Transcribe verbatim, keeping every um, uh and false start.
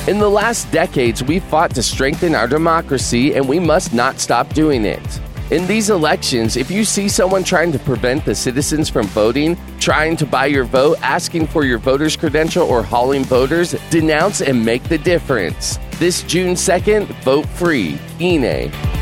In the last decades, we've fought to strengthen our democracy, and we must not stop doing it. In these elections, if you see someone trying to prevent the citizens from voting, trying to buy your vote, asking for your voter's credential, or hauling voters, denounce and make the difference. This June second, vote free. I N E.